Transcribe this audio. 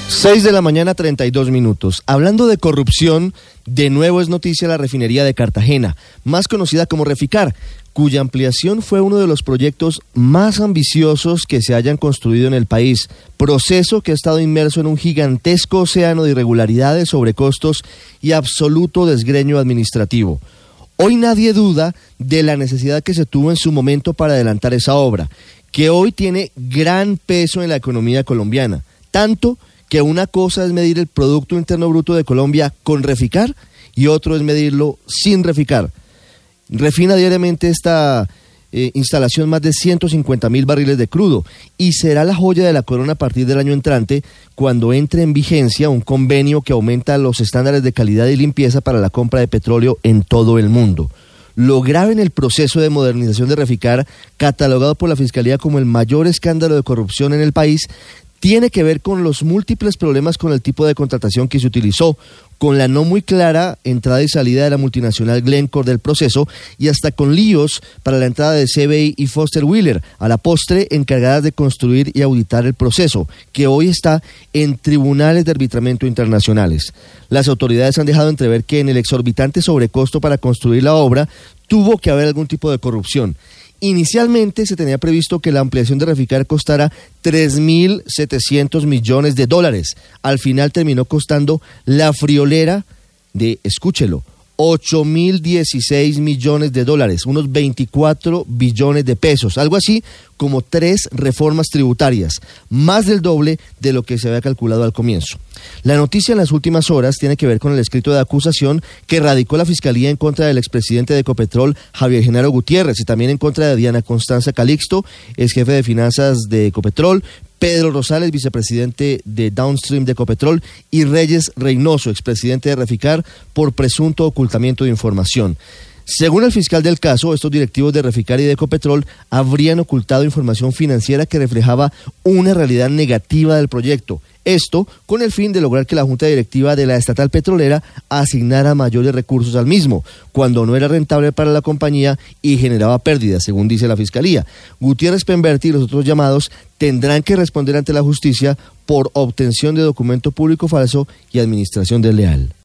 6:32 a.m. Hablando de corrupción, de nuevo es noticia la refinería de Cartagena, más conocida como Reficar, cuya ampliación fue uno de los proyectos más ambiciosos que se hayan construido en el país, proceso que ha estado inmerso en un gigantesco océano de irregularidades, sobrecostos y absoluto desgreño administrativo. Hoy nadie duda de la necesidad que se tuvo en su momento para adelantar esa obra, que hoy tiene gran peso en la economía colombiana, tanto que una cosa es medir el Producto Interno Bruto de Colombia con Reficar y otro es medirlo sin Reficar. Refina diariamente esta instalación más de 150.000 barriles de crudo y será la joya de la corona a partir del año entrante, cuando entre en vigencia un convenio que aumenta los estándares de calidad y limpieza para la compra de petróleo en todo el mundo. Lo grave en el proceso de modernización de Reficar, catalogado por la Fiscalía como el mayor escándalo de corrupción en el país, tiene que ver con los múltiples problemas con el tipo de contratación que se utilizó, con la no muy clara entrada y salida de la multinacional Glencore del proceso y hasta con líos para la entrada de CBI y Foster Wheeler, a la postre encargadas de construir y auditar el proceso, que hoy está en tribunales de arbitramiento internacionales. Las autoridades han dejado entrever que en el exorbitante sobrecosto para construir la obra tuvo que haber algún tipo de corrupción. Inicialmente se tenía previsto que la ampliación de Reficar costara $3.700 millones. Al final terminó costando la friolera de, escúchelo, $8.016 millones, unos 24 billones de pesos, algo así como 3 reformas tributarias, más del doble de lo que se había calculado al comienzo. La noticia en las últimas horas tiene que ver con el escrito de acusación que radicó la Fiscalía en contra del expresidente de Ecopetrol, Javier Genaro Gutiérrez, y también en contra de Diana Constanza Calixto, ex jefe de finanzas de Ecopetrol, Pedro Rosales, vicepresidente de Downstream de Ecopetrol, y Reyes Reynoso, expresidente de Reficar, por presunto ocultamiento de información. Según el fiscal del caso, estos directivos de Reficar y de Ecopetrol habrían ocultado información financiera que reflejaba una realidad negativa del proyecto. Esto con el fin de lograr que la Junta Directiva de la estatal petrolera asignara mayores recursos al mismo, cuando no era rentable para la compañía y generaba pérdidas, según dice la Fiscalía. Gutiérrez Pemberti y los otros llamados tendrán que responder ante la justicia por obtención de documento público falso y administración desleal.